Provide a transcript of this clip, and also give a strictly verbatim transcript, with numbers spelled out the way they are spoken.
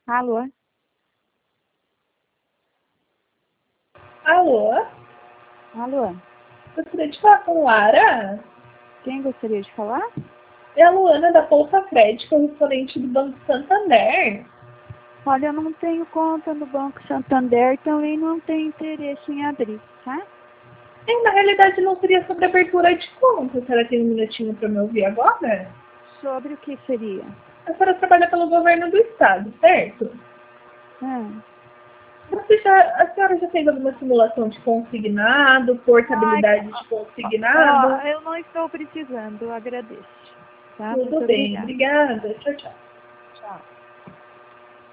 Alô? Alô? Alô? Gostaria de falar com Lara? Quem gostaria de falar? É a Luana da Poupa Crédito, correspondente do Banco Santander. Olha, eu não tenho conta no Banco Santander, então eu não tenho interesse em abrir, tá? E, na realidade, não seria sobre abertura de conta. A senhora tem um minutinho para me ouvir agora? Sobre o que seria? A senhora trabalha pelo governo do estado, certo? Hum. Você já, a senhora já fez alguma simulação de consignado, Ai, portabilidade de ó, consignado? eu não estou precisando, eu agradeço. Tá? Tudo Muito bem, obrigada. obrigada. Tchau, tchau. Tchau.